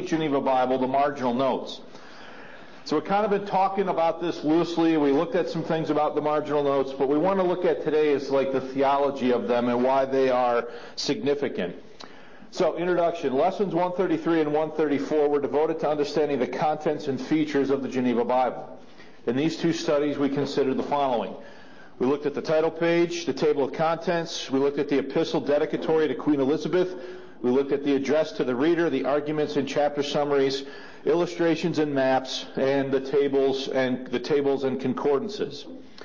complete Geneva Bible, the marginal notes. So we've kind of been talking about this loosely. We looked at some things about the marginal notes, but we want to look at today is like the theology of them and why they are significant. So, introduction. Lessons 133 and 134 were devoted to understanding the contents and features of the Geneva Bible. In these two studies, we considered the following. We looked at the title page, the table of contents. We looked at the epistle dedicatory to Queen Elizabeth. We looked at the address to the reader, the arguments and chapter summaries, illustrations and maps, and the tables and concordances.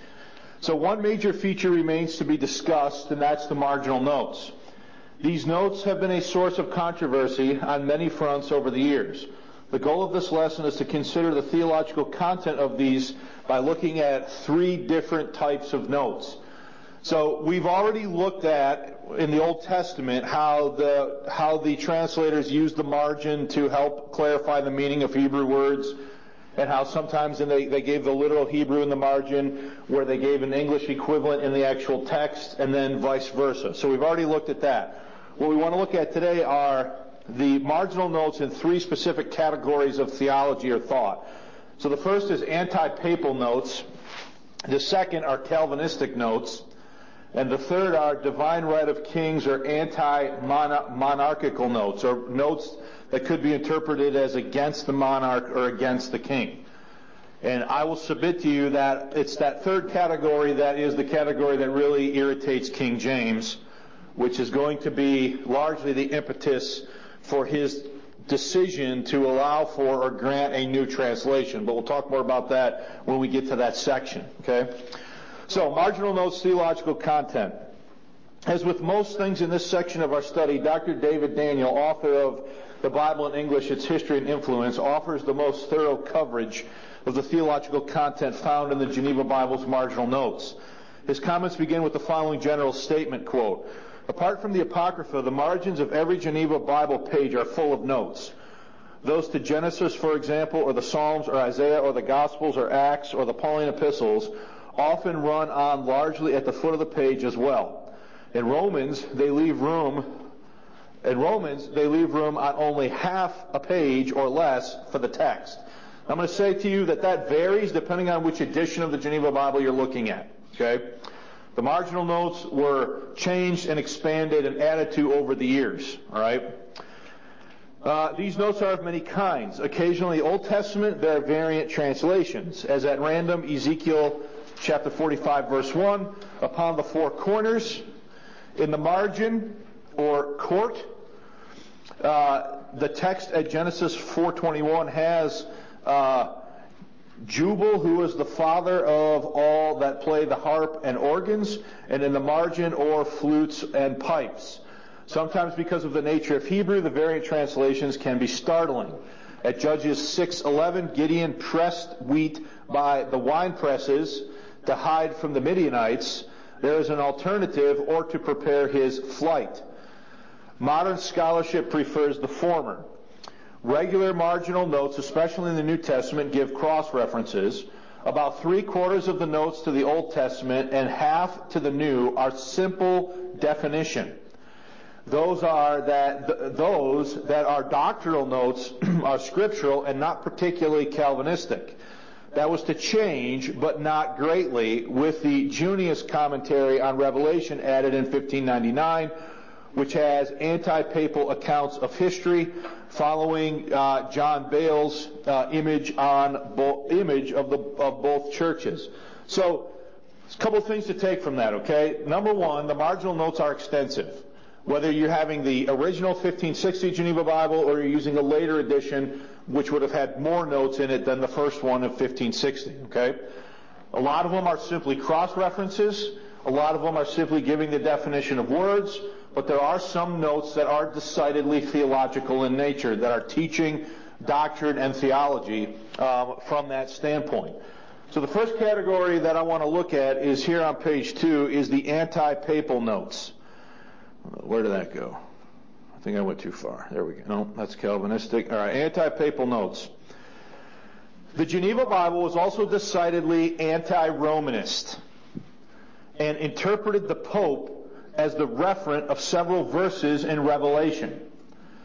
So one major feature remains to be discussed, and that's the marginal notes. These notes have been a source of controversy on many fronts over the years. The goal of this lesson is to consider the theological content of these by looking at three different types of notes. So we've already looked at, in the Old Testament, how the translators used the margin to help clarify the meaning of Hebrew words, and how sometimes they gave the literal Hebrew in the margin, where they gave an English equivalent in the actual text, and then vice versa. So we've already looked at that. What we want to look at today are the marginal notes in three specific categories of theology or thought. So the first is anti-papal notes. The second are Calvinistic notes. And the third are divine right of kings or anti-monarchical notes, or notes that could be interpreted as against the monarch or against the king. And I will submit to you that it's that third category that is the category that really irritates King James, which is going to be largely the impetus for his decision to allow for or grant a new translation. But we'll talk more about that when we get to that section, okay? So, marginal notes, theological content. As with most things in this section of our study, Dr. David Daniel, author of The Bible in English, Its History and Influence, offers the most thorough coverage of the theological content found in the Geneva Bible's marginal notes. His comments begin with the following general statement, quote, "Apart from the Apocrypha, the margins of every Geneva Bible page are full of notes. Those to Genesis, for example, or the Psalms, or Isaiah, or the Gospels, or Acts, or the Pauline epistles, often run on largely at the foot of the page as well. In Romans, they leave room on only half a page or less for the text." I'm going to say to you that varies depending on which edition of the Geneva Bible you're looking at. Okay? The marginal notes were changed and expanded and added to over the years. All right? These notes are of many kinds. Occasionally, Old Testament, there are variant translations, as at random Ezekiel chapter 45, verse 1, upon the four corners, in the margin, or court. The text at Genesis 4:21 has Jubal, who is the father of all that play the harp and organs, and in the margin, or flutes and pipes. Sometimes because of the nature of Hebrew, the variant translations can be startling. At Judges 6:11, Gideon pressed wheat by the wine presses to hide from the Midianites. There is an alternative, or to prepare his flight. Modern scholarship prefers the former. Regular marginal notes, especially in the New Testament, give cross-references. About 3/4 of the notes to the Old Testament and half to the New are simple definition. Those that are doctrinal notes are scriptural and not particularly Calvinistic. That was to change, but not greatly, with the Junius commentary on Revelation added in 1599, which has anti-papal accounts of history following John Bale's image of both churches. So, a couple of things to take from that, okay? Number one, the marginal notes are extensive. Whether you're having the original 1560 Geneva Bible or you're using a later edition, which would have had more notes in it than the first one of 1560, okay? A lot of them are simply cross-references. A lot of them are simply giving the definition of words. But there are some notes that are decidedly theological in nature, that are teaching doctrine and theology from that standpoint. So the first category that I want to look at is here on page 2, is the anti-papal notes. Where did that go? I think I went too far. There we go. No, that's Calvinistic. All right, anti-papal notes. The Geneva Bible was also decidedly anti-Romanist and interpreted the Pope as the referent of several verses in Revelation.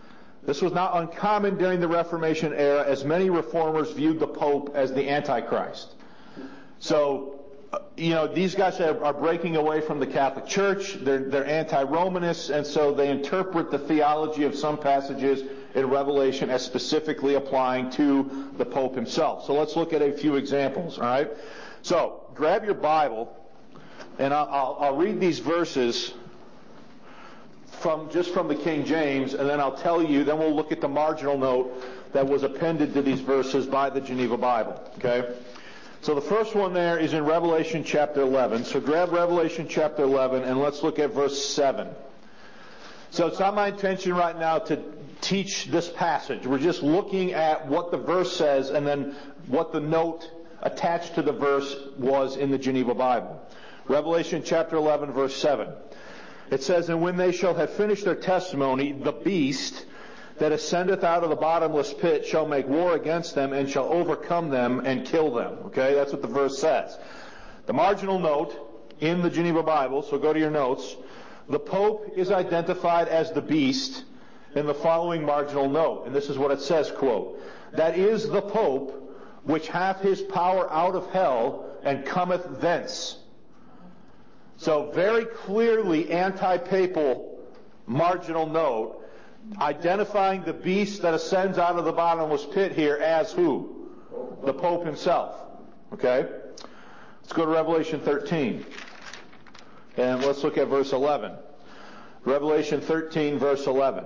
This was not uncommon during the Reformation era, as many reformers viewed the Pope as the Antichrist. So, these guys are breaking away from the Catholic Church. They're anti-Romanists, and so they interpret the theology of some passages in Revelation as specifically applying to the Pope himself. So let's look at a few examples, all right? So, grab your Bible, and I'll read these verses from the King James, and then I'll tell you, then we'll look at the marginal note that was appended to these verses by the Geneva Bible, okay? So the first one there is in Revelation chapter 11. So grab Revelation chapter 11 and let's look at verse 7. So it's not my intention right now to teach this passage. We're just looking at what the verse says and then what the note attached to the verse was in the Geneva Bible. Revelation chapter 11 verse 7. It says, "And when they shall have finished their testimony, the beast that ascendeth out of the bottomless pit shall make war against them and shall overcome them and kill them." Okay, that's what the verse says. The marginal note in the Geneva Bible, so go to your notes, the Pope is identified as the beast in the following marginal note. And this is what it says, quote, "That is the Pope which hath his power out of hell and cometh thence." So very clearly anti-papal marginal note, identifying the beast that ascends out of the bottomless pit here as who? The Pope himself. Okay? Let's go to Revelation 13. And let's look at verse 11. Revelation 13, verse 11.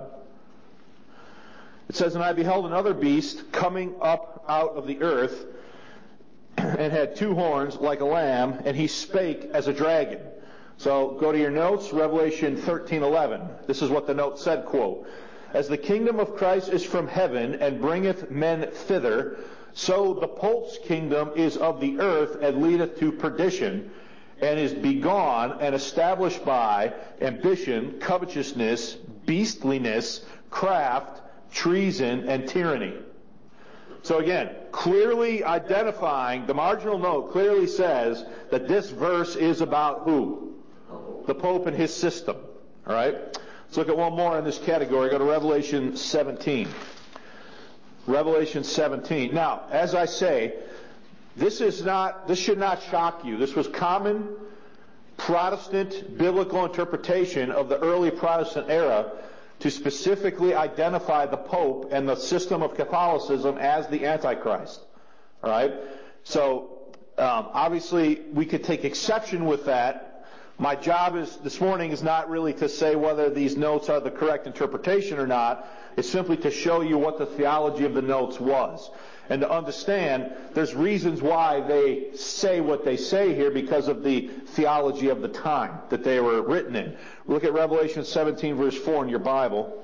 It says, "And I beheld another beast coming up out of the earth, and had two horns like a lamb, and he spake as a dragon." So go to your notes, Revelation 13:11. This is what the note said, quote, "As the kingdom of Christ is from heaven, and bringeth men thither, so the Pope's kingdom is of the earth, and leadeth to perdition, and is begone and established by ambition, covetousness, beastliness, craft, treason, and tyranny." So again, clearly identifying, the marginal note clearly says that this verse is about who? The Pope and his system. All right? Let's look at one more in this category. Go to Revelation 17. Revelation 17. Now, as I say, this should not shock you. This was common Protestant biblical interpretation of the early Protestant era to specifically identify the Pope and the system of Catholicism as the Antichrist. All right? So, obviously, we could take exception with that. My job this morning is not really to say whether these notes are the correct interpretation or not. It's simply to show you what the theology of the notes was. And to understand, there's reasons why they say what they say here because of the theology of the time that they were written in. Look at Revelation 17 verse 4 in your Bible.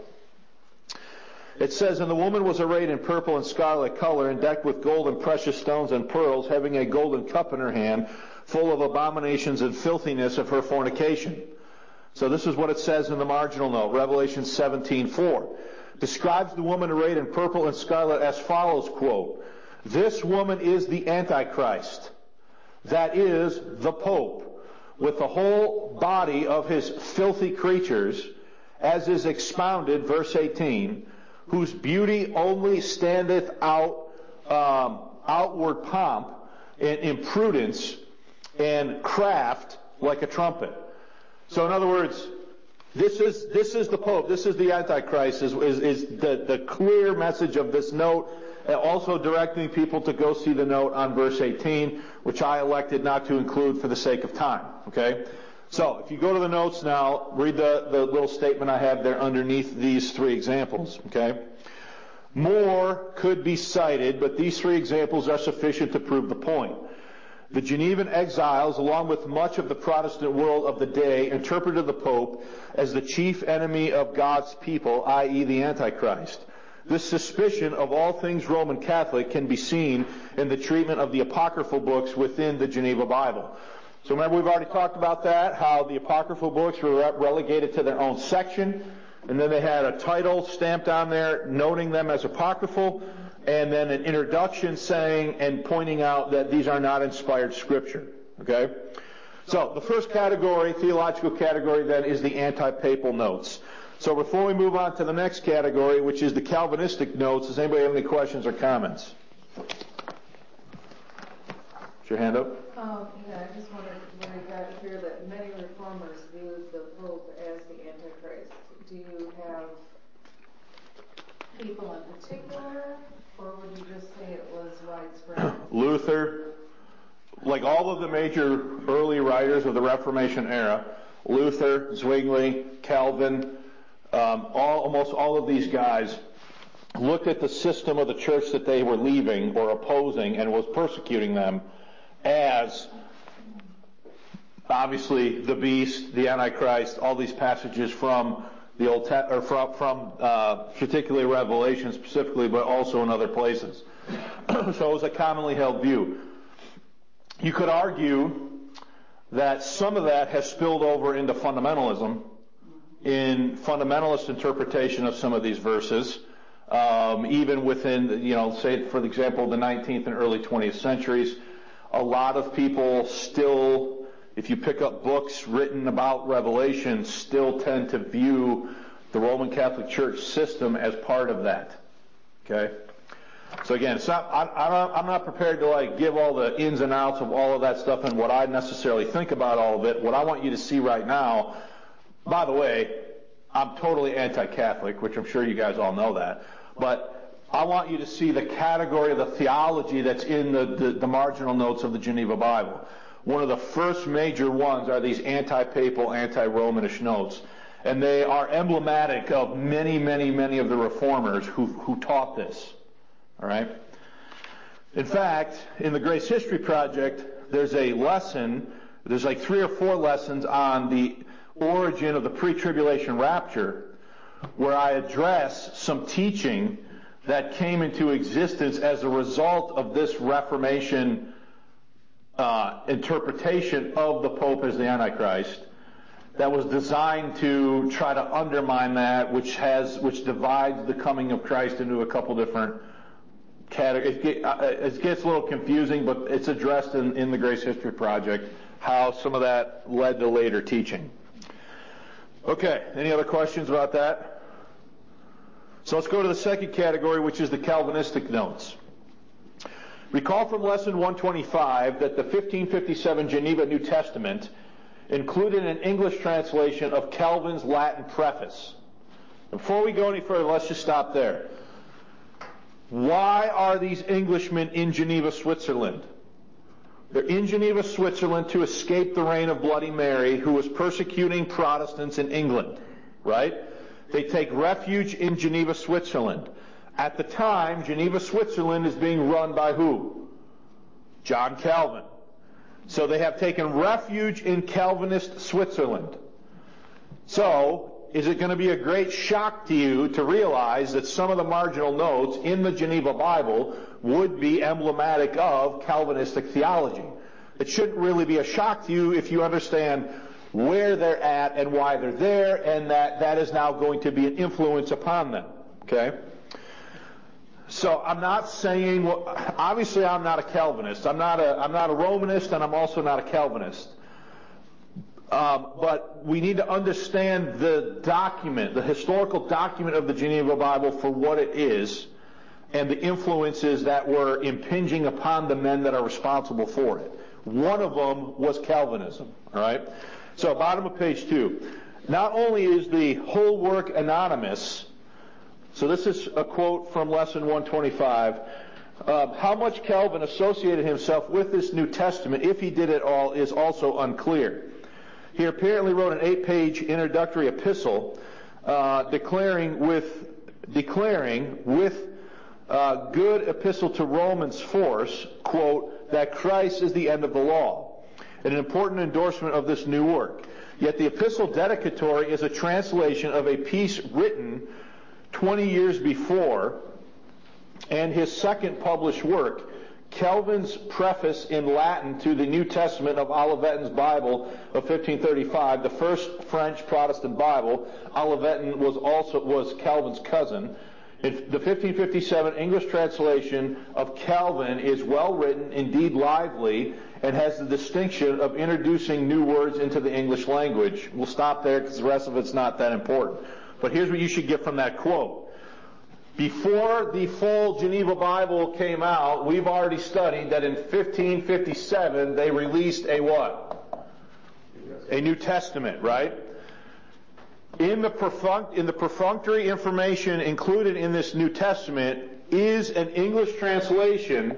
It says, "And the woman was arrayed in purple and scarlet color, and decked with gold and precious stones and pearls, having a golden cup in her hand, full of abominations and filthiness of her fornication." So this is what it says in the marginal note, Revelation 17:4. Describes the woman arrayed in purple and scarlet as follows, quote, "This woman is the Antichrist, that is, the Pope, with the whole body of his filthy creatures, as is expounded," verse 18, "whose beauty only standeth out outward pomp and imprudence and craft like a trumpet." So in other words, this is the Pope, this is the Antichrist, is the clear message of this note, and also directing people to go see the note on verse 18, which I elected not to include for the sake of time. Okay? So, if you go to the notes now, read the little statement I have there underneath these three examples. Okay? More could be cited, but these three examples are sufficient to prove the point. The Genevan exiles, along with much of the Protestant world of the day, interpreted the Pope as the chief enemy of God's people, i.e. the Antichrist. This suspicion of all things Roman Catholic can be seen in the treatment of the apocryphal books within the Geneva Bible. So remember, we've already talked about that, how the apocryphal books were relegated to their own section, and then they had a title stamped on there noting them as apocryphal, and then an introduction saying and pointing out that these are not inspired scripture. Okay? So the first category, theological category, then, is the anti-papal notes. So before we move on to the next category, which is the Calvinistic notes, does anybody have any questions or comments? Put your hand up. Yeah, I just wondered where you got here that many reformers viewed the Pope as the Antichrist. Do you have people in particular, or would you just say it was widespread? Luther, like all of the major early writers of the Reformation era, Luther, Zwingli, Calvin, almost all of these guys looked at the system of the church that they were leaving or opposing and was persecuting them as obviously the beast, the Antichrist, all these passages from the Old from particularly Revelation specifically, but also in other places. So it was a commonly held view. You could argue that some of that has spilled over into fundamentalism in fundamentalist interpretation of some of these verses, even within, say for example, the 19th and early 20th centuries. A lot of people still, if you pick up books written about Revelation, still tend to view the Roman Catholic Church system as part of that. Okay? So again, it's not, I'm not prepared to give all the ins and outs of all of that stuff and what I necessarily think about all of it. What I want you to see right now, by the way, I'm totally anti-Catholic, which I'm sure you guys all know that, but I want you to see the category of the theology that's in the marginal notes of the Geneva Bible. One of the first major ones are these anti-papal, anti-Romanish notes. And they are emblematic of many, many, many of the reformers who taught this. All right? In fact, in the Grace History Project, there's a lesson, there's 3 or 4 lessons on the origin of the pre-tribulation rapture, where I address some teaching that came into existence as a result of this Reformation interpretation of the Pope as the Antichrist, that was designed to try to undermine that, which divides the coming of Christ into a couple different categories. It gets a little confusing, but it's addressed in the Grace History Project, how some of that led to later teaching. Okay, any other questions about that? So let's go to the second category, which is the Calvinistic notes. Recall from lesson 125 that the 1557 Geneva New Testament included an English translation of Calvin's Latin preface. Before we go any further, let's just stop there. Why are these Englishmen in Geneva, Switzerland? They're in Geneva, Switzerland to escape the reign of Bloody Mary, who was persecuting Protestants in England, right? They take refuge in Geneva, Switzerland. At the time, Geneva, Switzerland is being run by who? John Calvin. So they have taken refuge in Calvinist Switzerland. So, is it going to be a great shock to you to realize that some of the marginal notes in the Geneva Bible would be emblematic of Calvinistic theology? It shouldn't really be a shock to you if you understand where they're at and why they're there, and that is now going to be an influence upon them. Okay? So I'm not saying, obviously I'm not a Calvinist. I'm not a Romanist, and I'm also not a Calvinist. But we need to understand the document, the historical document of the Geneva Bible for what it is, and the influences that were impinging upon the men that are responsible for it. One of them was Calvinism. All right? So bottom of page 2. Not only is the whole work anonymous, so this is a quote from lesson 125, how much Calvin associated himself with this New Testament, if he did at all, is also unclear. He apparently wrote an 8-page introductory epistle declaring with good epistle to Romans force, quote, that Christ is the end of the law, and an important endorsement of this new work. Yet the epistle dedicatory is a translation of a piece written 20 years before, and his second published work, Calvin's preface in Latin to the New Testament of Olivetan's Bible of 1535, the first French Protestant Bible. Olivetan was Calvin's cousin. The 1557 English translation of Calvin is well written, indeed lively, and has the distinction of introducing new words into the English language. We'll stop there because the rest of it's not that important. But here's what you should get from that quote. Before the full Geneva Bible came out, we've already studied that in 1557 they released a what? A New Testament, right? In the perfunctory information included in this New Testament is an English translation.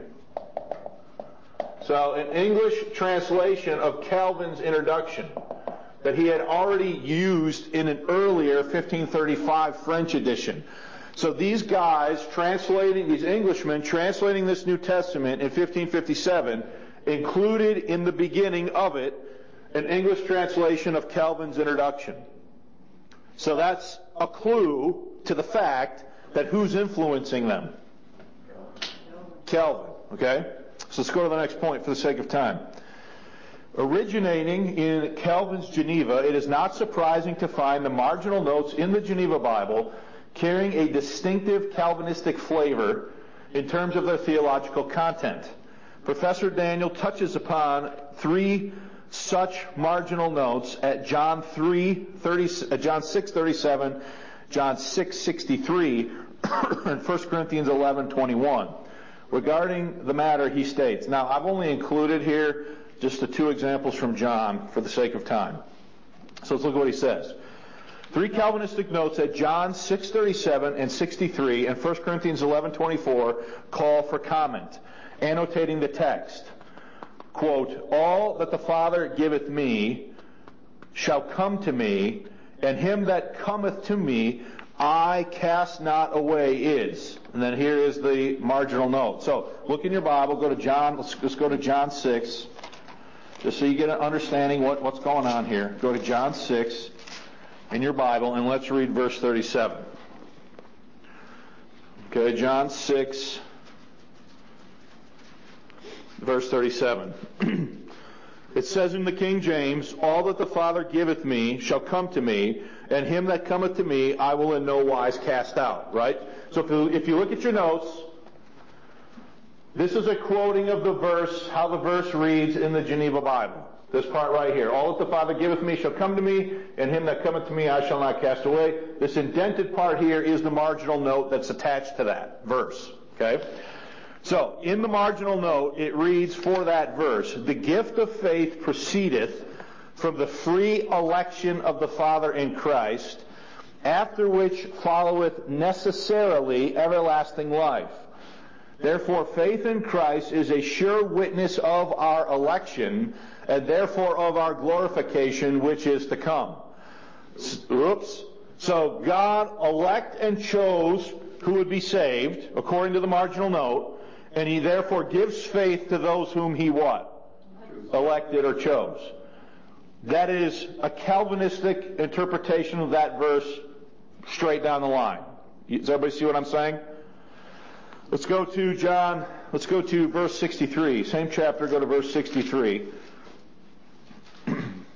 So an English translation of Calvin's introduction that he had already used in an earlier 1535 French edition. So these guys these Englishmen translating this New Testament in 1557 included in the beginning of it an English translation of Calvin's introduction. So that's a clue to the fact that who's influencing them? Calvin. Okay? So let's go to the next point for the sake of time. Originating in Calvin's Geneva, it is not surprising to find the marginal notes in the Geneva Bible carrying a distinctive Calvinistic flavor in terms of their theological content. Professor Daniel touches upon 3 such marginal notes at John 6:37, John 6:63, and 1 Corinthians 11:21. Regarding the matter, he states, now I've only included here just the 2 examples from John for the sake of time. So let's look at what he says. 3 Calvinistic notes at John 6:37 and 63 and 1 Corinthians 11:24 call for comment, annotating the text. Quote, all that the Father giveth me shall come to me, and him that cometh to me I cast not away is. And then here is the marginal note. So look in your Bible, go to John, let's go to John 6, just so you get an understanding what's going on here. Go to John 6 in your Bible, and let's read verse 37. Okay, John 6, verse 37. It says in the King James, all that the Father giveth me shall come to me, and him that cometh to me I will in no wise cast out. Right? So if you look at your notes, this is a quoting of the verse, how the verse reads in the Geneva Bible. This part right here. All that the Father giveth me shall come to me, and him that cometh to me I shall not cast away. This indented part here is the marginal note that's attached to that verse. Okay? So, in the marginal note, it reads for that verse, the gift of faith proceedeth from the free election of the Father in Christ, after which followeth necessarily everlasting life. Therefore, faith in Christ is a sure witness of our election, and therefore of our glorification which is to come. Oops. So, God elect and chose who would be saved, according to the marginal note, and he therefore gives faith to those whom he what? Elected or chose. That is a Calvinistic interpretation of that verse straight down the line. Does everybody see what I'm saying? Let's go to verse 63. Same chapter, go to verse 63. It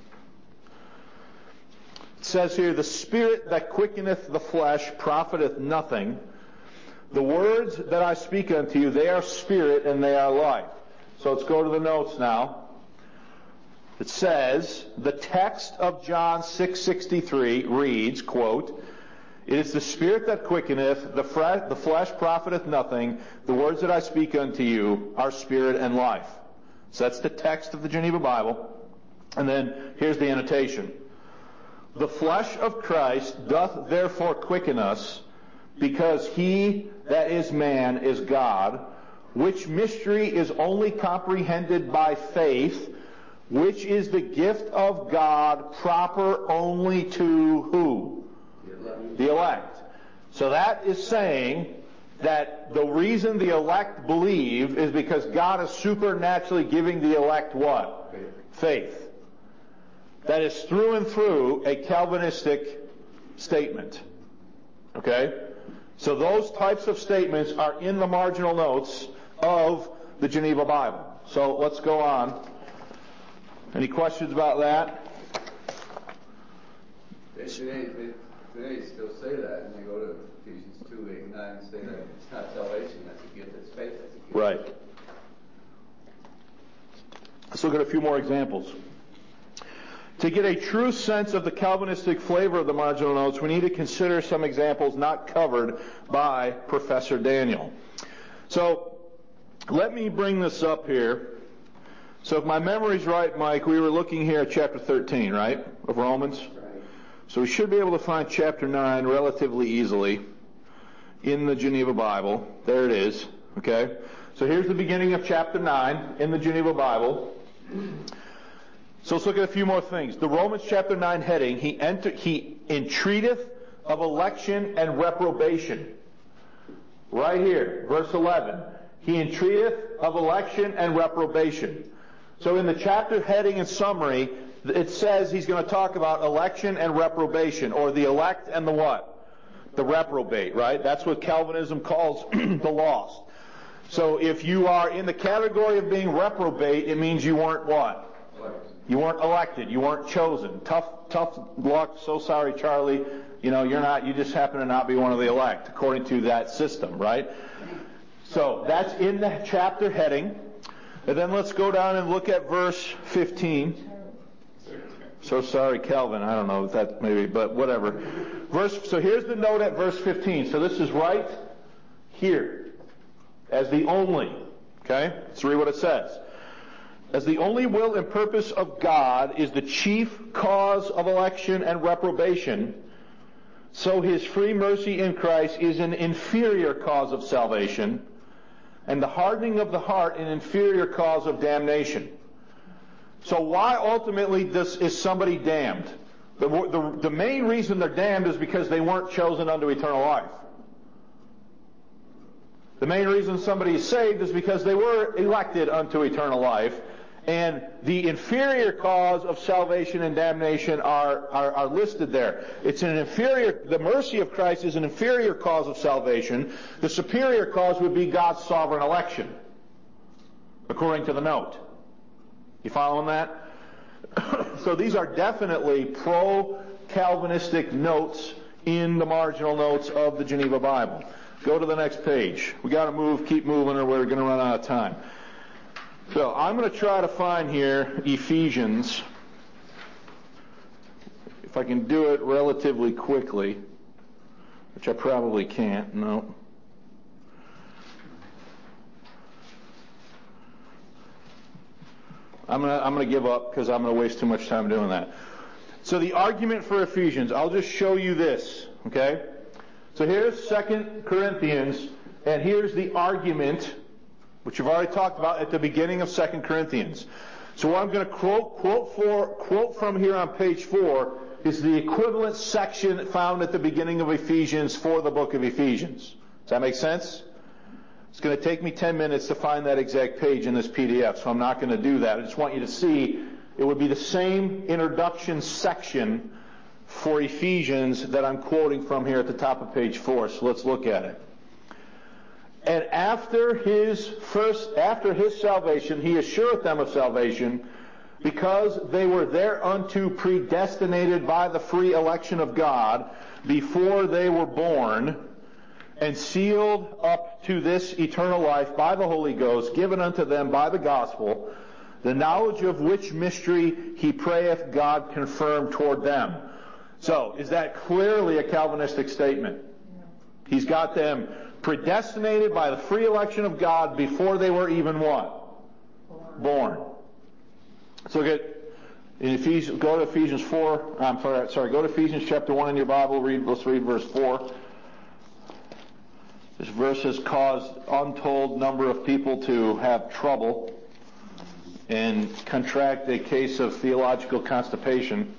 says here, the spirit that quickeneth the flesh profiteth nothing. The words that I speak unto you, they are spirit and they are life. So let's go to the notes now. It says, the text of John 6:63 reads, quote, it is the spirit that quickeneth, the flesh profiteth nothing. The words that I speak unto you are spirit and life. So that's the text of the Geneva Bible. And then here's the annotation. The flesh of Christ doth therefore quicken us, because he that is man is God, which mystery is only comprehended by faith, which is the gift of God proper only to who? The elect. So that is saying that the reason the elect believe is because God is supernaturally giving the elect what? Faith. That is through and through a Calvinistic statement. Okay? So those types of statements are in the marginal notes of the Geneva Bible. So let's go on. Any questions about that? They still say that, and they go to Ephesians 2:8-9 and say that it's not salvation, that's a gift, it's faith, that's a gift. Right. Let's look at a few more examples. To get a true sense of the Calvinistic flavor of the marginal notes, we need to consider some examples not covered by Professor Daniel. So, let me bring this up here. So if my memory's right, Mike, we were looking here at chapter 13, right, of Romans? Right. So we should be able to find chapter 9 relatively easily in the Geneva Bible. There it is, okay? So here's the beginning of chapter 9 in the Geneva Bible. So let's look at a few more things. The Romans chapter 9 heading, he entreateth of election and reprobation. Right here, verse 11. He entreateth of election and reprobation. So in the chapter heading and summary, it says he's going to talk about election and reprobation, or the elect and the what? The reprobate, right? That's what Calvinism calls the lost. So if you are in the category of being reprobate, it means you weren't what? You weren't elected. You weren't chosen. Tough luck. So sorry, Charlie. You just happen to not be one of the elect, according to that system, right? So that's in the chapter heading. And then let's go down and look at verse 15. So sorry, Calvin. I don't know if that maybe, but whatever. So here's the note at verse 15. So this is right here. As the only. Okay? Let's read what it says. As the only will and purpose of God is the chief cause of election and reprobation, so His free mercy in Christ is an inferior cause of salvation, and the hardening of the heart an inferior cause of damnation. So why ultimately is somebody damned? The main reason they're damned is because they weren't chosen unto eternal life. The main reason somebody is saved is because they were elected unto eternal life. And the inferior cause of salvation and damnation are listed there. The mercy of Christ is an inferior cause of salvation. The superior cause would be God's sovereign election, according to the note. You following that? So these are definitely pro-Calvinistic notes in the marginal notes of the Geneva Bible. Go to the next page. We got to keep moving, or we're going to run out of time. So I'm going to try to find here Ephesians, if I can do it relatively quickly, which I probably can't. No. I'm going to give up because I'm going to waste too much time doing that. So the argument for Ephesians, I'll just show you this, okay? So here's 2 Corinthians, and here's the argument, which we've already talked about at the beginning of 2 Corinthians. So what I'm going to quote from here on page 4 is the equivalent section found at the beginning of Ephesians for the book of Ephesians. Does that make sense? It's going to take me 10 minutes to find that exact page in this PDF, so I'm not going to do that. I just want you to see it would be the same introduction section for Ephesians that I'm quoting from here at the top of page 4. So let's look at it. And after his salvation, he assureth them of salvation, because they were thereunto predestinated by the free election of God before they were born, and sealed up to this eternal life by the Holy Ghost, given unto them by the gospel, the knowledge of which mystery he prayeth God confirm toward them. So, is that clearly a Calvinistic statement? He's got them predestinated by the free election of God before they were even what? Born. So go to Ephesians 4. Go to Ephesians chapter 1 in your Bible. Let's read verse 4. This verse has caused untold number of people to have trouble and contract a case of theological constipation.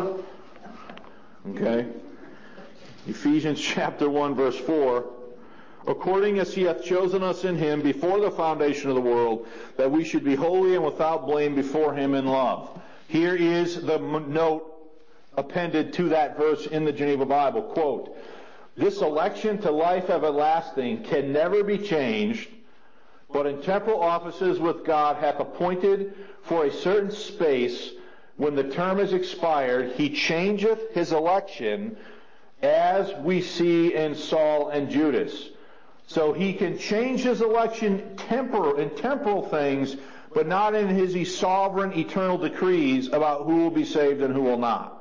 Okay? Ephesians chapter 1 verse 4. According as he hath chosen us in him before the foundation of the world, that we should be holy and without blame before him in love. Here is the note appended to that verse in the Geneva Bible. Quote, this election to life everlasting can never be changed, but in temporal offices with God hath appointed for a certain space, when the term is expired, he changeth his election, as we see in Saul and Judas. So he can change his election in temporal things, but not in his sovereign eternal decrees about who will be saved and who will not.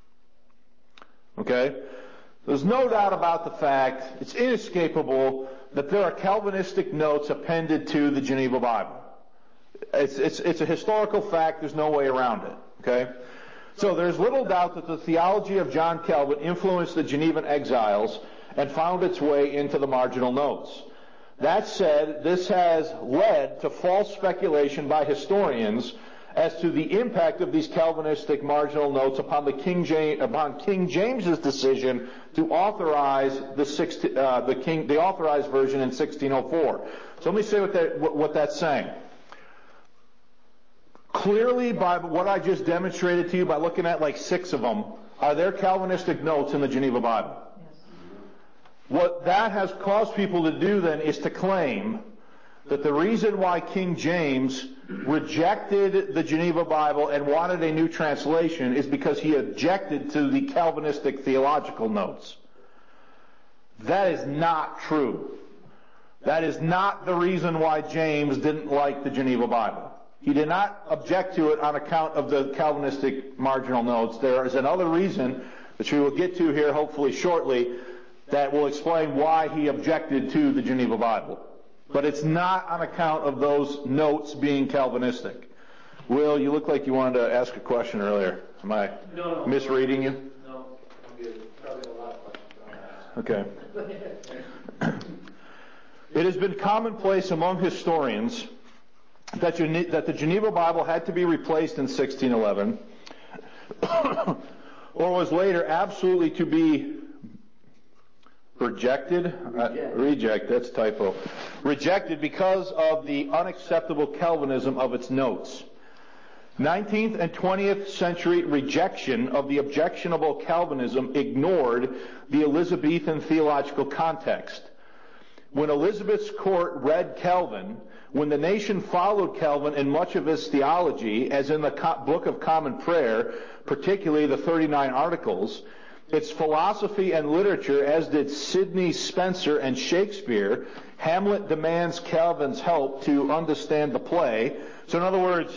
Okay? There's no doubt about the fact, it's inescapable, that there are Calvinistic notes appended to the Geneva Bible. It's a historical fact, there's no way around it. Okay? So there's little doubt that the theology of John Calvin influenced the Genevan exiles and found its way into the marginal notes. That said, this has led to false speculation by historians as to the impact of these Calvinistic marginal notes upon King James's decision to authorize the authorized version in 1604. So let me say what that's saying. Clearly, by what I just demonstrated to you, by looking at like 6 of them, are there Calvinistic notes in the Geneva Bible? Yes. What that has caused people to do then is to claim that the reason why King James rejected the Geneva Bible and wanted a new translation is because he objected to the Calvinistic theological notes. That is not true. That is not the reason why James didn't like the Geneva Bible. He did not object to it on account of the Calvinistic marginal notes. There is another reason, which we will get to here hopefully shortly, that will explain why he objected to the Geneva Bible. But it's not on account of those notes being Calvinistic. Will, you look like you wanted to ask a question earlier. Am I misreading you? No. Probably a lot of questions. Okay. It has been commonplace among historians that the Geneva Bible had to be replaced in 1611, or was later absolutely to be rejected, that's typo. Rejected because of the unacceptable Calvinism of its notes. 19th and 20th century rejection of the objectionable Calvinism ignored the Elizabethan theological context. When Elizabeth's court read Calvin, when the nation followed Calvin in much of his theology, as in the Book of Common Prayer, particularly the 39 Articles, its philosophy and literature, as did Sidney Spencer and Shakespeare, Hamlet demands Calvin's help to understand the play. So in other words,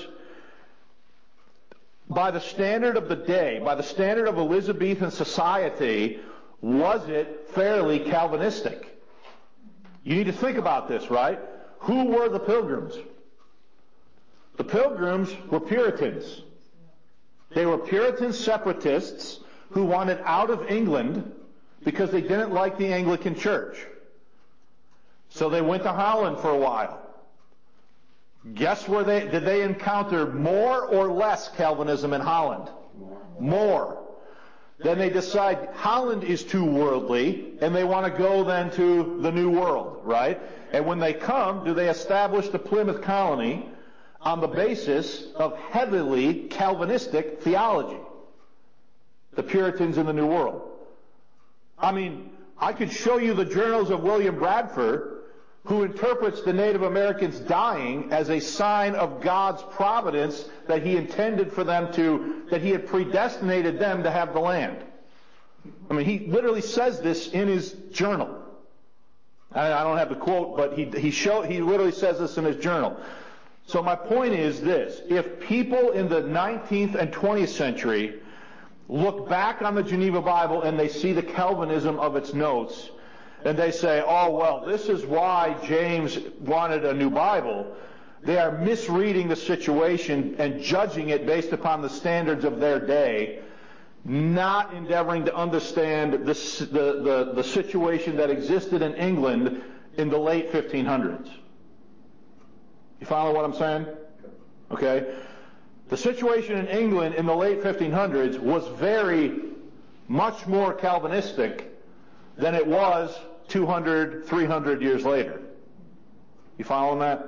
by the standard of the day, by the standard of Elizabethan society, was it fairly Calvinistic? You need to think about this, right? Who were the Pilgrims? The Pilgrims were Puritans. They were Puritan separatists who wanted out of England because they didn't like the Anglican Church. So they went to Holland for a while. Guess where did they encounter more or less Calvinism in Holland? More. Then they decide Holland is too worldly, and they want to go then to the New World, right? And when they come, do they establish the Plymouth Colony on the basis of heavily Calvinistic theology? The Puritans in the New World. I mean, I could show you the journals of William Bradford, who interprets the Native Americans dying as a sign of God's providence that he intended for them that he had predestinated them to have the land. I mean, he literally says this in his journal. I don't have the quote, but he literally says this in his journal. So my point is this: if people in the 19th and 20th century look back on the Geneva Bible and they see the Calvinism of its notes, and they say, oh, well, this is why James wanted a new Bible, they are misreading the situation and judging it based upon the standards of their day, not endeavoring to understand the situation that existed in England in the late 1500s. You follow what I'm saying? Okay? The situation in England in the late 1500s was very much more Calvinistic than it was 200, 300 years later. You following that?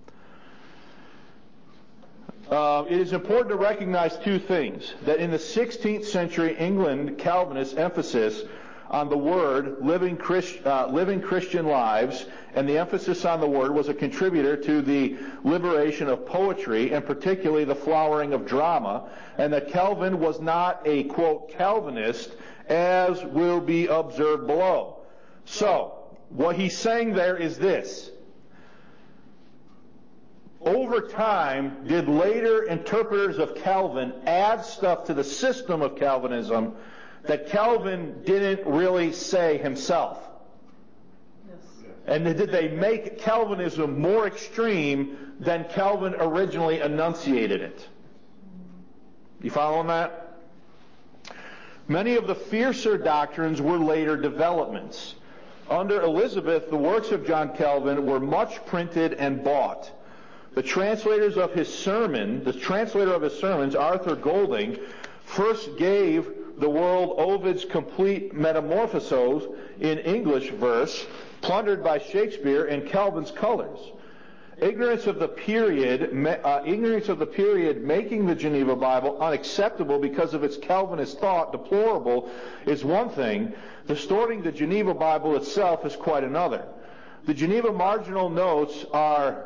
It is important to recognize two things. That in the 16th century England, Calvinist emphasis on the word living Christian lives, and the emphasis on the word was a contributor to the liberation of poetry, and particularly the flowering of drama, and that Calvin was not a, quote, Calvinist, as will be observed below. So, what he's saying there is this. Over over time, did later interpreters of Calvin add stuff to the system of Calvinism that Calvin didn't really say himself? And did they make Calvinism more extreme than Calvin originally enunciated it? You following that? Many of the fiercer doctrines were later developments. Under Elizabeth, the works of John Calvin were much printed and bought. The translator of his sermons, Arthur Golding, first gave the world Ovid's complete Metamorphoses in English verse, plundered by Shakespeare in Calvin's colors. Ignorance of the period making the Geneva Bible unacceptable because of its Calvinist thought deplorable is one thing. Distorting the Geneva Bible itself is quite another. The Geneva marginal notes are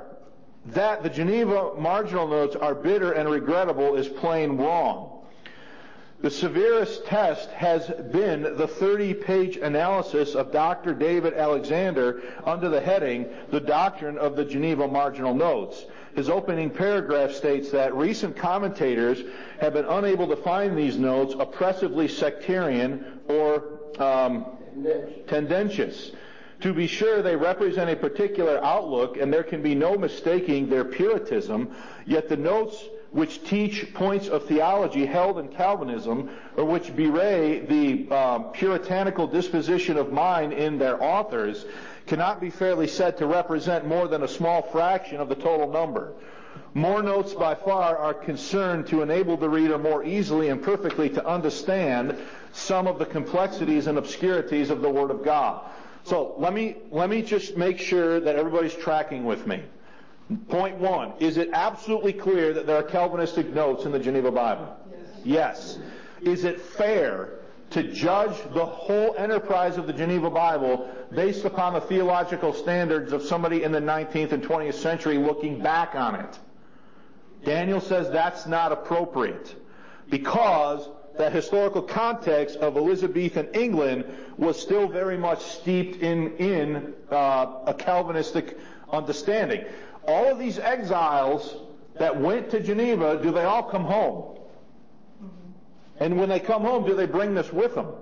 bitter and regrettable is plain wrong. The severest test has been the 30-page analysis of Dr. David Alexander under the heading, The Doctrine of the Geneva Marginal Notes. His opening paragraph states that recent commentators have been unable to find these notes oppressively sectarian or tendentious. To be sure, they represent a particular outlook, and there can be no mistaking their Puritanism, yet the notes which teach points of theology held in Calvinism, or which bewray the puritanical disposition of mind in their authors, cannot be fairly said to represent more than a small fraction of the total number. More notes by far are concerned to enable the reader more easily and perfectly to understand some of the complexities and obscurities of the Word of God. So let me just make sure that everybody's tracking with me. Point one, is it absolutely clear that there are Calvinistic notes in the Geneva Bible? Yes. Is it fair to judge the whole enterprise of the Geneva Bible based upon the theological standards of somebody in the 19th and 20th century looking back on it? Daniel says that's not appropriate because the historical context of Elizabethan England was still very much steeped in a Calvinistic understanding. All of these exiles that went to Geneva, do they all come home? And when they come home, do they bring this with them?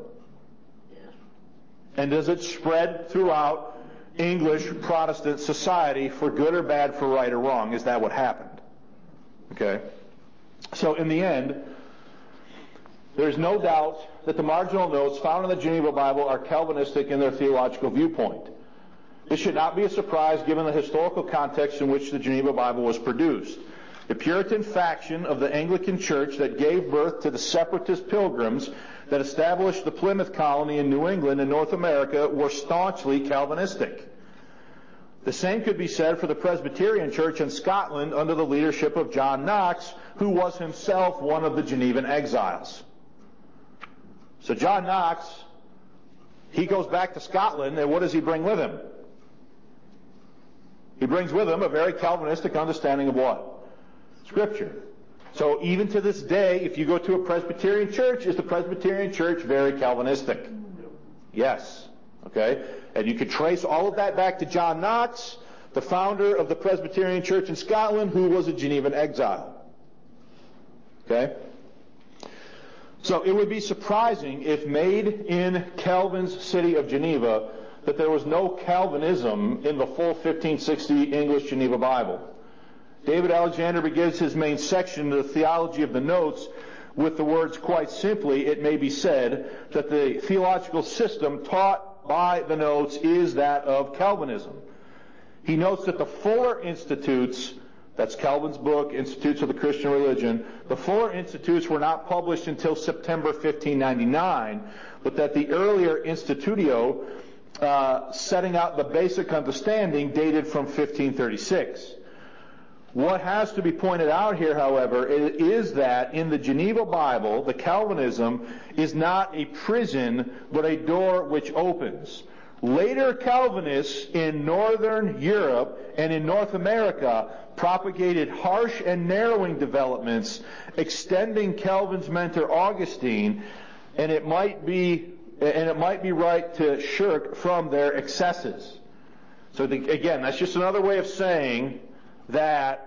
And does it spread throughout English Protestant society for good or bad, for right or wrong? Is that what happened? Okay. So in the end, there's no doubt that the marginal notes found in the Geneva Bible are Calvinistic in their theological viewpoint. This should not be a surprise given the historical context in which the Geneva Bible was produced. The Puritan faction of the Anglican Church that gave birth to the separatist pilgrims that established the Plymouth colony in New England and North America were staunchly Calvinistic. The same could be said for the Presbyterian Church in Scotland under the leadership of John Knox, who was himself one of the Genevan exiles. So John Knox, he goes back to Scotland, and what does he bring with him? He brings with him a very Calvinistic understanding of what? Scripture. So even to this day, if you go to a Presbyterian church, is the Presbyterian church very Calvinistic? Yes. Okay? And you could trace all of that back to John Knox, the founder of the Presbyterian Church in Scotland, who was a Genevan exile. Okay? So it would be surprising if made in Calvin's city of Geneva that there was no Calvinism in the full 1560 English Geneva Bible. David Alexander begins his main section, The Theology of the Notes, with the words, quite simply, it may be said that the theological system taught by the notes is that of Calvinism. He notes that the Fuller Institutes, that's Calvin's book, Institutes of the Christian Religion, the Fuller Institutes were not published until September 1599, but that the earlier Institutio, setting out the basic understanding, dated from 1536. What has to be pointed out here, however, is that in the Geneva Bible, the Calvinism is not a prison, but a door which opens. Later Calvinists in Northern Europe and in North America propagated harsh and narrowing developments, extending Calvin's mentor Augustine, and it might be right to shirk from their excesses. So again, that's just another way of saying that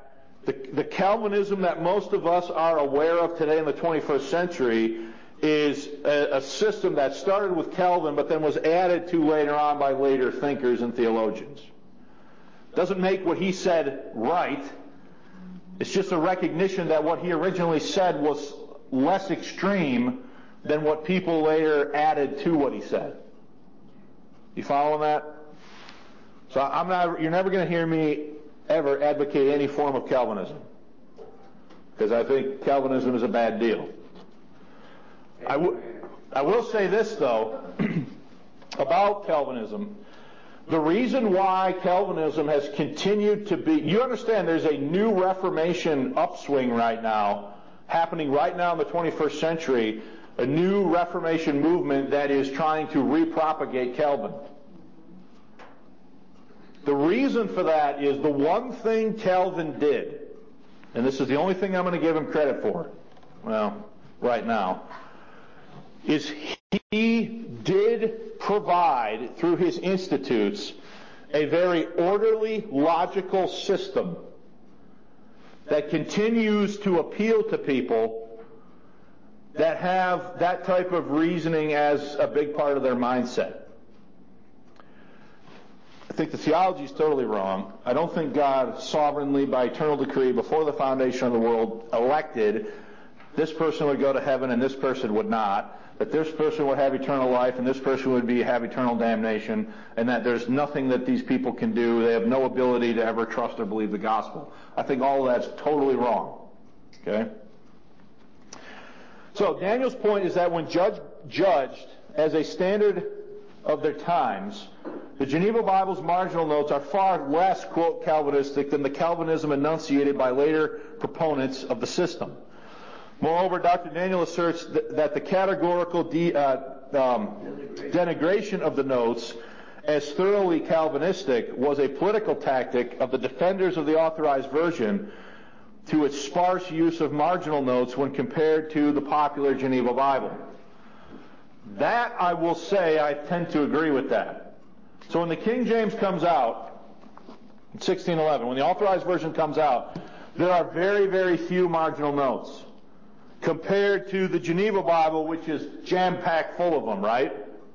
The Calvinism that most of us are aware of today in the 21st century is a system that started with Calvin but then was added to later on by later thinkers and theologians. Doesn't make what he said right. It's just a recognition that what he originally said was less extreme than what people later added to what he said. You following that? So you're never going to hear me ever advocate any form of Calvinism, because I think Calvinism is a bad deal. I will say this, though, about Calvinism. The reason why Calvinism has continued to be... You understand there's a new Reformation upswing right now, happening right now in the 21st century, a new Reformation movement that is trying to repropagate Calvin. The reason for that is the one thing Calvin did, and this is the only thing I'm going to give him credit for, well, right now, is he did provide, through his institutes, a very orderly, logical system that continues to appeal to people that have that type of reasoning as a big part of their mindset. I think the theology is totally wrong. I don't think God sovereignly, by eternal decree, before the foundation of the world, elected this person would go to heaven and this person would not, that this person would have eternal life and this person would have eternal damnation, and that there's nothing that these people can do. They have no ability to ever trust or believe the gospel. I think all of that's totally wrong. Okay? So Daniel's point is that when judged as a standard of their times, the Geneva Bible's marginal notes are far less, quote, Calvinistic than the Calvinism enunciated by later proponents of the system. Moreover, Dr. Daniel asserts that the categorical denigration of the notes as thoroughly Calvinistic was a political tactic of the defenders of the Authorized Version to its sparse use of marginal notes when compared to the popular Geneva Bible. That, I will say, I tend to agree with that. So when the King James comes out, in 1611, when the Authorized Version comes out, there are very, very few marginal notes compared to the Geneva Bible, which is jam-packed full of them, right?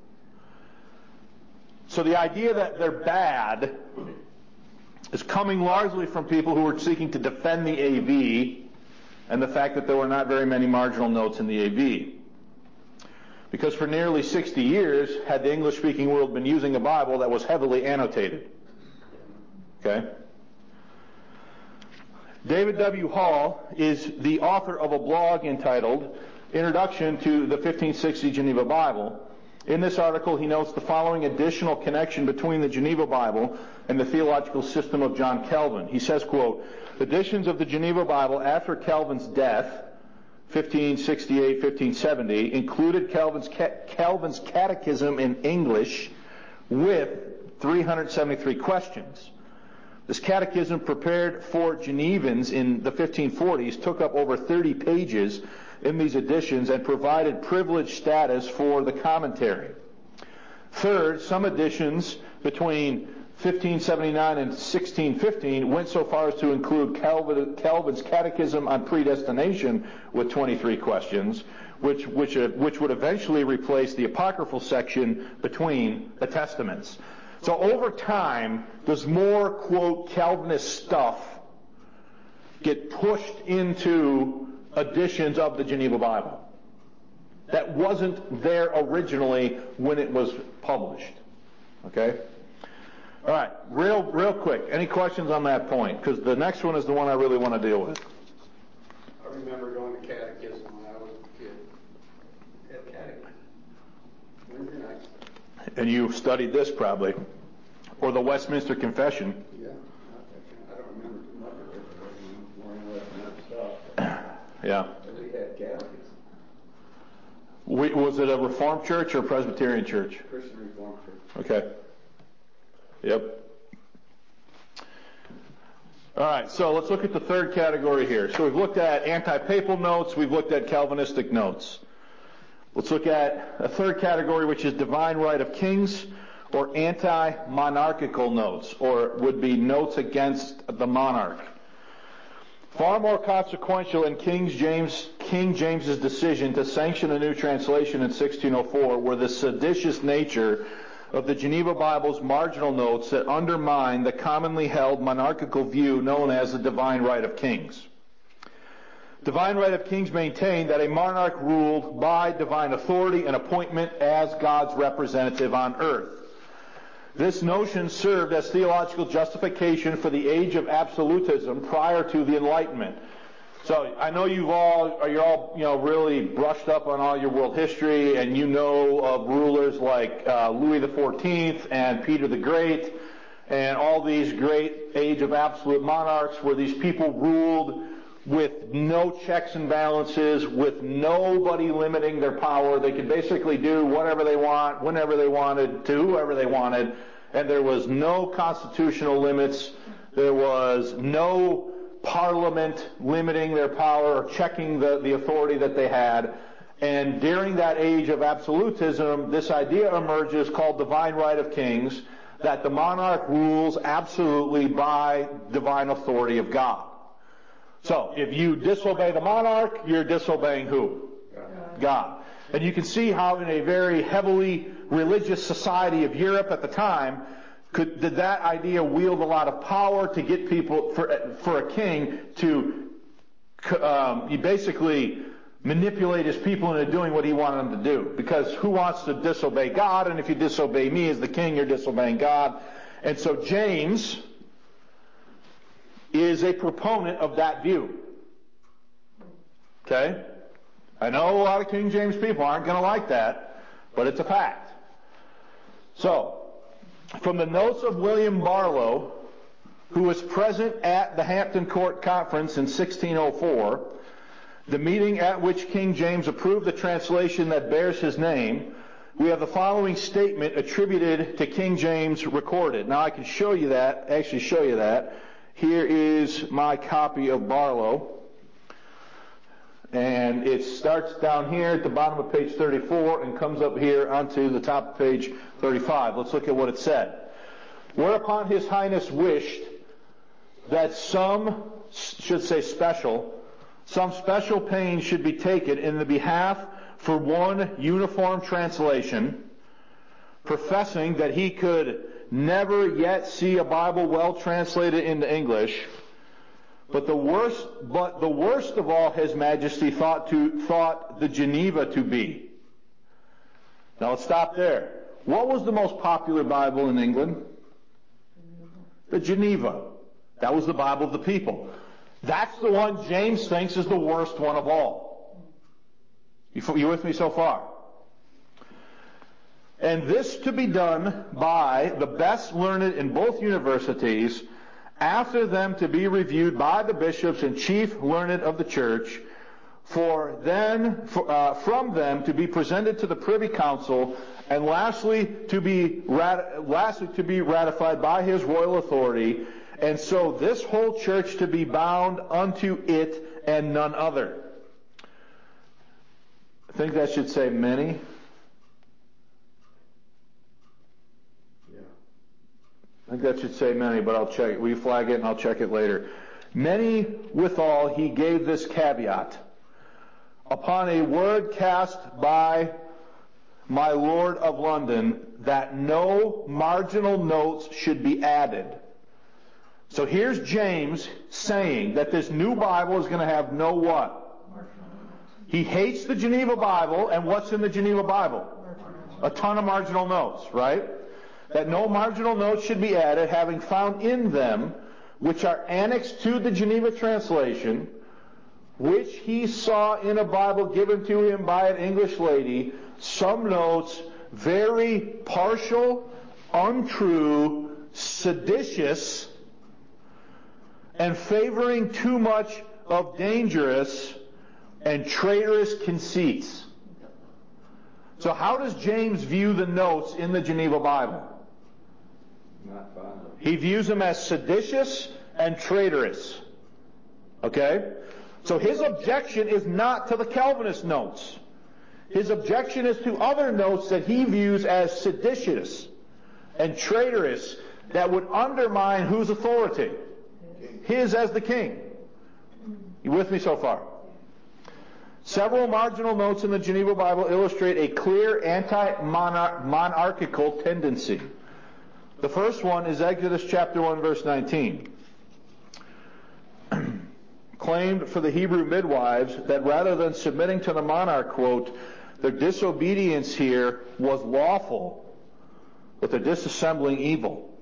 So the idea that they're bad is coming largely from people who were seeking to defend the AV and the fact that there were not very many marginal notes in the AV. Because for nearly 60 years, had the English-speaking world been using a Bible that was heavily annotated. Okay? David W. Hall is the author of a blog entitled Introduction to the 1560 Geneva Bible. In this article, he notes the following additional connection between the Geneva Bible and the theological system of John Calvin. He says, quote, editions of the Geneva Bible after Calvin's death, 1568, 1570, included Calvin's catechism in English with 373 questions. This catechism, prepared for Genevans in the 1540s, took up over 30 pages in these editions and provided privileged status for the commentary. Third, some editions between 1579 and 1615 went so far as to include Calvin's Catechism on Predestination with 23 questions, which would eventually replace the apocryphal section between the Testaments. So over time, there's more, quote, Calvinist stuff get pushed into editions of the Geneva Bible that wasn't there originally when it was published. Okay? All right, real quick. Any questions on that point? Because the next one is the one I really want to deal with. I remember going to catechism when I was a kid. At catechism. Wednesday nights. And you studied this probably, or the Westminster Confession. Yeah, I don't remember too much of it, but I was more or less stuff. Yeah. We had catechism. Was it a Reformed church or a Presbyterian church? Christian Reformed Church. Okay. Yep. All right, so let's look at the third category here. So we've looked at anti-papal notes, we've looked at Calvinistic notes. Let's look at a third category, which is divine right of kings, or anti-monarchical notes, or would be notes against the monarch. Far more consequential in King James's decision to sanction a new translation in 1604 were the seditious nature of the Geneva Bible's marginal notes that undermine the commonly held monarchical view known as the divine right of kings. Divine right of kings maintained that a monarch ruled by divine authority and appointment as God's representative on earth. This notion served as theological justification for the age of absolutism prior to the Enlightenment. So I know you're all really brushed up on all your world history, and you know of rulers like Louis XIV and Peter the Great, and all these great age of absolute monarchs where these people ruled with no checks and balances, with nobody limiting their power. They could basically do whatever they want, whenever they wanted, to whoever they wanted, and there was no constitutional limits. There was no parliament limiting their power or checking the authority that they had. And during that age of absolutism, this idea emerges called divine right of kings, that the monarch rules absolutely by divine authority of God. So, if you disobey the monarch, you're disobeying who? God. And you can see how in a very heavily religious society of Europe at the time, did that idea wield a lot of power to get people, for a king to basically manipulate his people into doing what he wanted them to do. Because who wants to disobey God? And if you disobey me as the king, you're disobeying God. And so James is a proponent of that view. Okay? I know a lot of King James people aren't going to like that, but it's a fact. So, from the notes of William Barlow, who was present at the Hampton Court Conference in 1604, the meeting at which King James approved the translation that bears his name, we have the following statement attributed to King James recorded. Now I can show you that. Here is my copy of Barlow. And it starts down here at the bottom of page 34 and comes up here onto the top of page 35. Let's look at what it said. Whereupon His Highness wished that some special pains should be taken in the behalf for one uniform translation, professing that he could never yet see a Bible well translated into English, but the worst of all His Majesty thought the Geneva to be. Now let's stop there. What was the most popular Bible in England? The Geneva. That was the Bible of the people. That's the one James thinks is the worst one of all. You with me so far? And this to be done by the best learned in both universities, after them to be reviewed by the bishops and chief learned of the church, from them to be presented to the Privy Council, and lastly to be ratified by his royal authority, and so this whole church to be bound unto it and none other. I think that should say many. I think that should say many, but I'll check. We flag it and I'll check it later. Many withal he gave this caveat. Upon a word cast by my Lord of London, that no marginal notes should be added. So here's James saying that this new Bible is going to have no what? He hates the Geneva Bible, and what's in the Geneva Bible? A ton of marginal notes, right? That no marginal notes should be added, having found in them, which are annexed to the Geneva translation, which he saw in a Bible given to him by an English lady, some notes very partial, untrue, seditious, and favoring too much of dangerous and traitorous conceits. So how does James view the notes in the Geneva Bible? Not fond of. He views them as seditious and traitorous. Okay? So his objection is not to the Calvinist notes. His objection is to other notes that he views as seditious and traitorous that would undermine whose authority? His as the king. You with me so far? Several marginal notes in the Geneva Bible illustrate a clear anti-monarchical tendency. The first one is Exodus chapter 1, verse 19. Claimed for the Hebrew midwives that rather than submitting to the monarch, quote, their disobedience here was lawful, but their disassembling evil.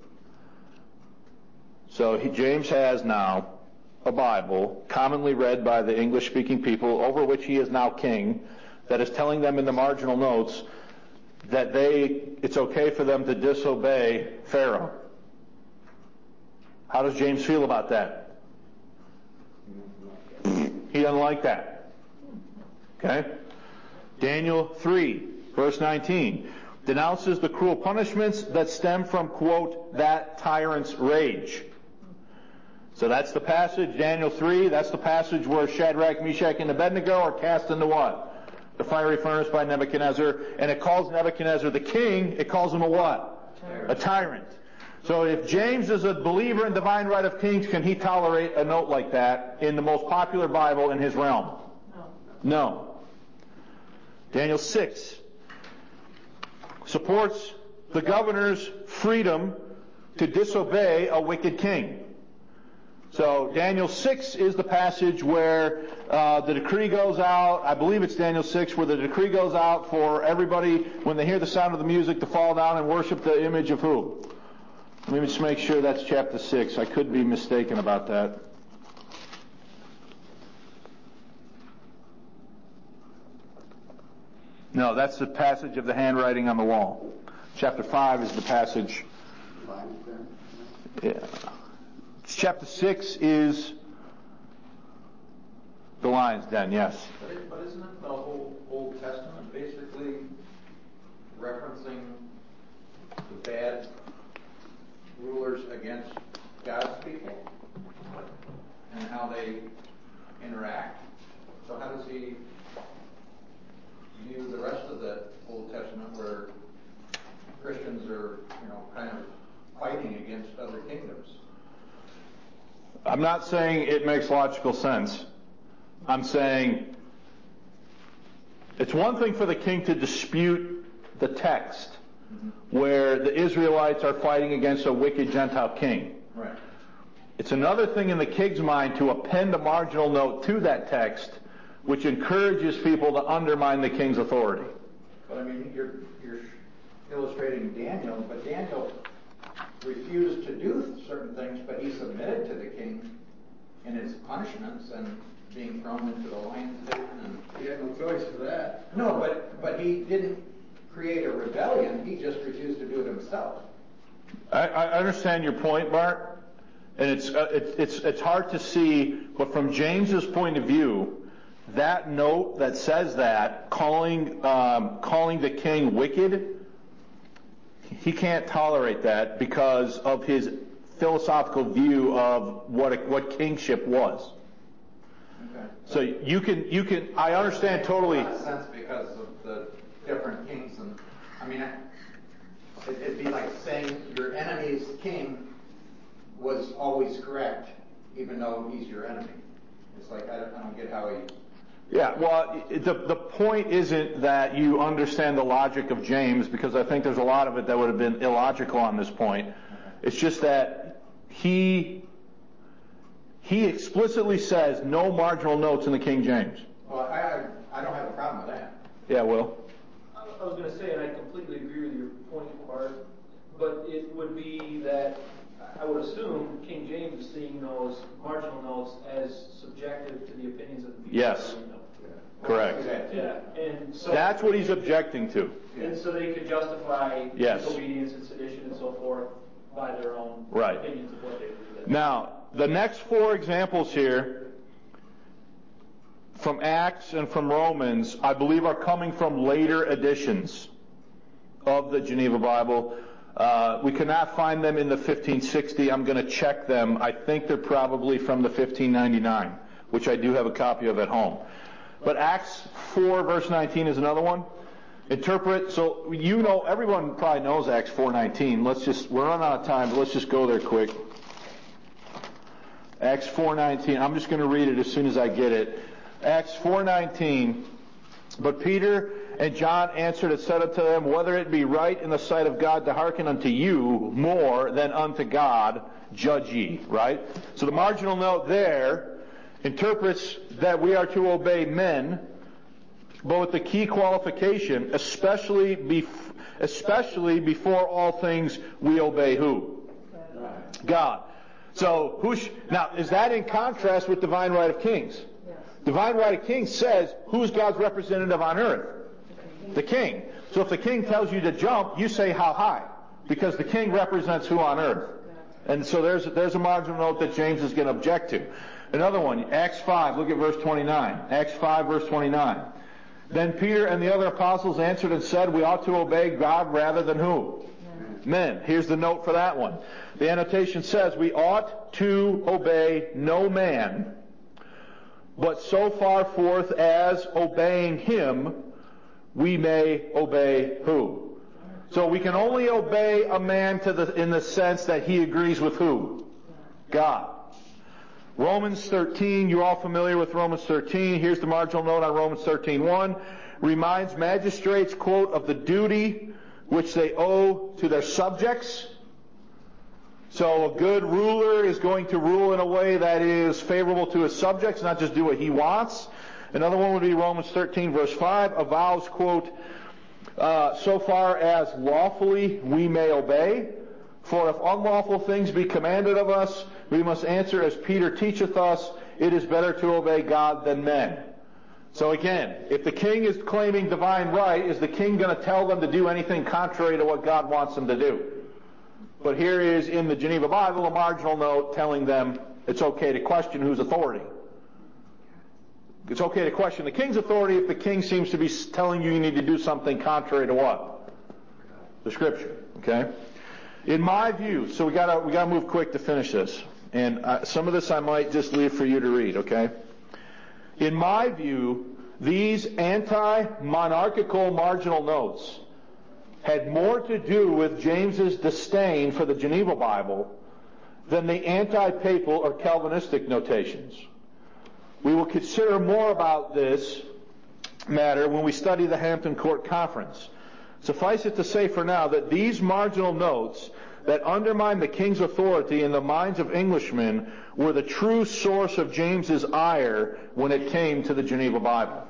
So James has now a Bible, commonly read by the English-speaking people, over which he is now king, that is telling them in the marginal notes that it's okay for them to disobey Pharaoh. How does James feel about that? He doesn't like that. Okay? Daniel 3, verse 19, denounces the cruel punishments that stem from, quote, that tyrant's rage. So that's the passage, Daniel 3, that's the passage where Shadrach, Meshach, and Abednego are cast into what? The fiery furnace by Nebuchadnezzar, and it calls Nebuchadnezzar the king, it calls him a what? A tyrant. So if James is a believer in divine right of kings, can he tolerate a note like that in the most popular Bible in his realm? No. Daniel 6 supports the governor's freedom to disobey a wicked king. So Daniel 6 is the passage where the decree goes out, I believe it's Daniel 6, where the decree goes out for everybody, when they hear the sound of the music, to fall down and worship the image of who? Let me just make sure that's chapter 6. I could be mistaken about that. No, that's the passage of the handwriting on the wall. Chapter 5 is the passage. Yeah. Chapter 6 is the lion's den, yes. But isn't it the whole Old Testament basically referencing the bad rulers against God's people and how they interact? So how does he view the rest of the Old Testament where Christians are, kind of fighting against other kingdoms? I'm not saying it makes logical sense. I'm saying it's one thing for the king to dispute the text where the Israelites are fighting against a wicked Gentile king. Right. It's another thing in the king's mind to append a marginal note to that text which encourages people to undermine the king's authority. But I mean, you're illustrating Daniel, but Daniel refused to do certain things, but he submitted to the king in his punishments and being thrown into the lion's den. And He had no choice for that. no, but he didn't create a rebellion. He just refused to do it himself. I understand your point, Bart, and it's hard to see, but from James's point of view, that note that says that, calling the king wicked, he can't tolerate that because of his philosophical view of what kingship was. Okay. So you can I understand totally. It makes a lot of sense because of the different kings, and I mean, it'd be like saying your enemy's king was always correct, even though he's your enemy. It's like I don't get how he. Yeah, well, the point isn't that you understand the logic of James, because I think there's a lot of it that would have been illogical on this point. It's just that he explicitly says no marginal notes in the King James. Well, I don't have a problem with that. Yeah, Will? I was going to say, and I completely agree with your point, Bart, but it would be that I would assume King James is seeing those marginal notes as subjective to the opinions of the people. Yes. Correct. Yeah, and so That's what he's objecting to. And so they could justify Yes. disobedience and sedition and so forth by their own Right. opinions of what they believe. Now, the next four examples here from Acts and from Romans, I believe are coming from later editions of the Geneva Bible. We cannot find them in the 1560. I'm going to check them. I think they're probably from the 1599, which I do have a copy of at home. But Acts 4 verse 19 is another one. Interpret, so everyone probably knows Acts 4:19. We're running out of time, but let's just go there quick. Acts 4:19. I'm just going to read it as soon as I get it. Acts 4:19. But Peter and John answered and said unto them, whether it be right in the sight of God to hearken unto you more than unto God, judge ye. Right? So the marginal note there interprets that we are to obey men, but with the key qualification, especially before all things, we obey who? God. So now is that in contrast with divine right of kings? Yes. Divine right of kings says who's God's representative on earth? The king. So if the king tells you to jump, you say how high, because the king represents who on earth. And so there's a marginal note that James is going to object to. Another one, Acts 5. Look at verse 29. Acts 5, verse 29. Then Peter and the other apostles answered and said, we ought to obey God rather than who? Men. Here's the note for that one. The annotation says, we ought to obey no man, but so far forth as obeying him, we may obey who? So we can only obey a man in the sense that he agrees with who? God. Romans 13, you're all familiar with Romans 13. Here's the marginal note on Romans 13:1. Reminds magistrates, quote, of the duty which they owe to their subjects. So a good ruler is going to rule in a way that is favorable to his subjects, not just do what he wants. Another one would be Romans 13, verse 5, avows, quote, so far as lawfully we may obey. For if unlawful things be commanded of us, we must answer as Peter teacheth us, it is better to obey God than men. So again, if the king is claiming divine right, is the king going to tell them to do anything contrary to what God wants them to do? But here is in the Geneva Bible a marginal note telling them it's okay to question whose authority. It's okay to question the king's authority if the king seems to be telling you need to do something contrary to what? The Scripture. Okay? In my view, so we gotta move quick to finish this. And some of this I might just leave for you to read, okay? In my view, these anti-monarchical marginal notes had more to do with James's disdain for the Geneva Bible than the anti-papal or Calvinistic notations. We will consider more about this matter when we study the Hampton Court Conference. Suffice it to say for now that these marginal notes that undermine the king's authority in the minds of Englishmen were the true source of James's ire when it came to the Geneva Bible.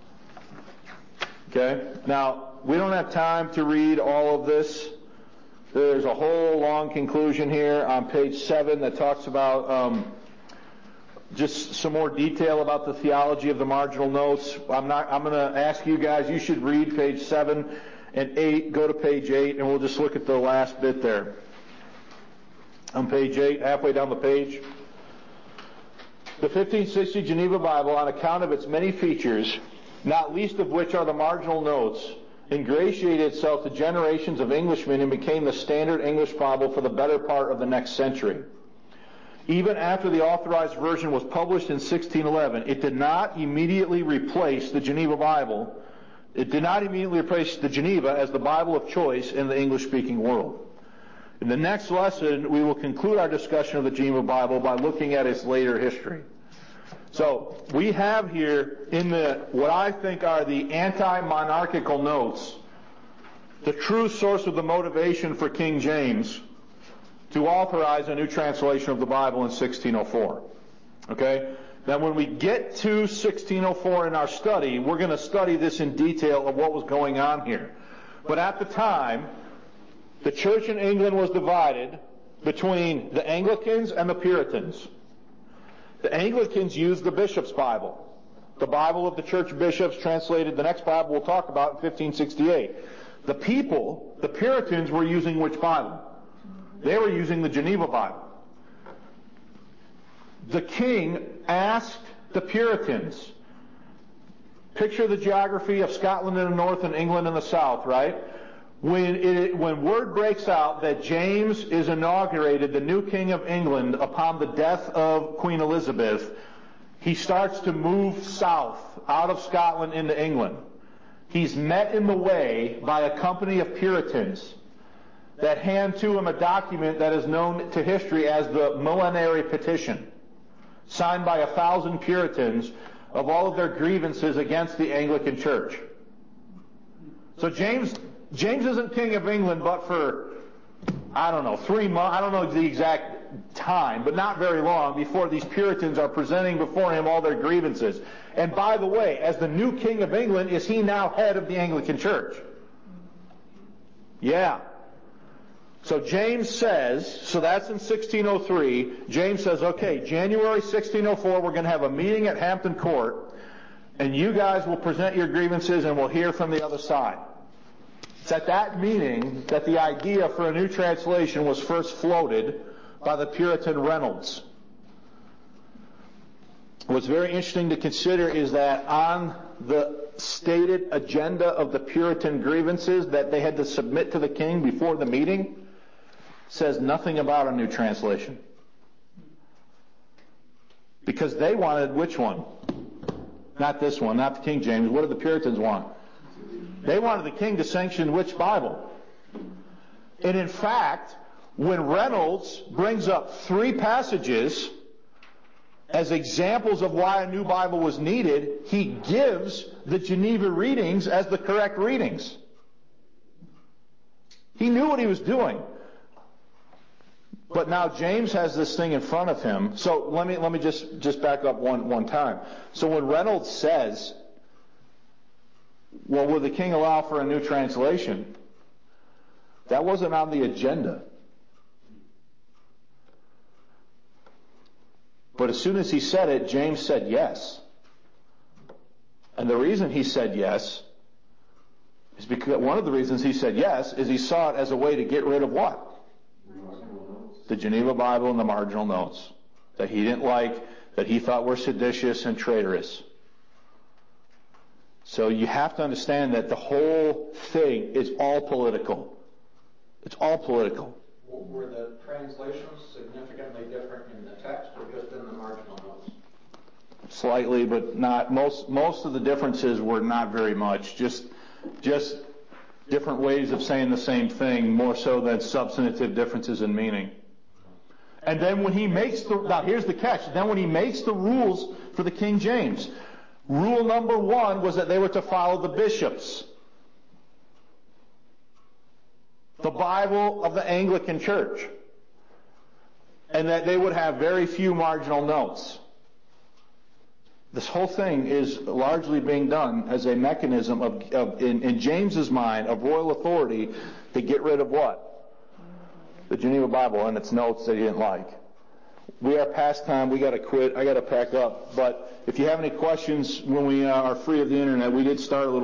Okay? Now, we don't have time to read all of this. There's a whole long conclusion here on page 7 that talks about just some more detail about the theology of the marginal notes. I'm going to ask you guys, you should read page 7 and 8. Go to page 8, and we'll just look at the last bit there. On page 8, halfway down the page. The 1560 Geneva Bible, on account of its many features, not least of which are the marginal notes, ingratiated itself to generations of Englishmen and became the standard English Bible for the better part of the next century. Even after the authorized version was published in 1611, it did not immediately replace the Geneva Bible. It did not immediately replace the Geneva as the Bible of choice in the English-speaking world. In the next lesson, we will conclude our discussion of the Geneva Bible by looking at its later history. So, we have here in what I think are the anti-monarchical notes, the true source of the motivation for King James to authorize a new translation of the Bible in 1604. Okay? Now when we get to 1604 in our study, we're going to study this in detail of what was going on here. But at the time, the church in England was divided between the Anglicans and the Puritans. The Anglicans used the Bishop's Bible. The Bible of the church bishops translated the next Bible we'll talk about in 1568. The people, the Puritans, were using which Bible? They were using the Geneva Bible. The king asked the Puritans, picture the geography of Scotland in the north and England in the south, right? When word breaks out that James is inaugurated the new king of England upon the death of Queen Elizabeth, he starts to move south out of Scotland into England. He's met in the way by a company of Puritans that hand to him a document that is known to history as the Millenary Petition. signed by 1,000 Puritans of all of their grievances against the Anglican Church. So James isn't king of England but for, 3 months, I don't know the exact time, but not very long before these Puritans are presenting before him all their grievances. And by the way, as the new king of England, is he now head of the Anglican Church? Yeah. So James says, so that's in 1603, James says, okay, January 1604, we're going to have a meeting at Hampton Court, and you guys will present your grievances and we'll hear from the other side. It's at that meeting that the idea for a new translation was first floated by the Puritan Reynolds. What's very interesting to consider is that on the stated agenda of the Puritan grievances that they had to submit to the king before the meeting says nothing about a new translation. Because they wanted which one? Not this one, not the King James. What did the Puritans want? They wanted the king to sanction which Bible? And in fact, when Reynolds brings up 3 passages as examples of why a new Bible was needed, he gives the Geneva readings as the correct readings. He knew what he was doing. But now James has this thing in front of him. So let me just back up one time. So when Reynolds says, well, will the king allow for a new translation? That wasn't on the agenda. But as soon as he said it, James said yes. And the reason he said yes is because one of the reasons he said yes is he saw it as a way to get rid of what? The Geneva Bible and the marginal notes that he didn't like, that he thought were seditious and traitorous. So you have to understand that the whole thing is all political. It's all political. Were the translations significantly different in the text or just in the marginal notes? Slightly, but not. Most of the differences were not very much. Just different ways of saying the same thing, more so than substantive differences in meaning. And then when he makes now here's the catch, then when he makes the rules for the King James, rule number 1 was that they were to follow the bishops. The Bible of the Anglican Church. And that they would have very few marginal notes. This whole thing is largely being done as a mechanism of in James's mind, of royal authority to get rid of what? The Geneva Bible and its notes that he didn't like. We are past time. We got to quit. I got to pack up. But if you have any questions when we are free of the internet, we did start a little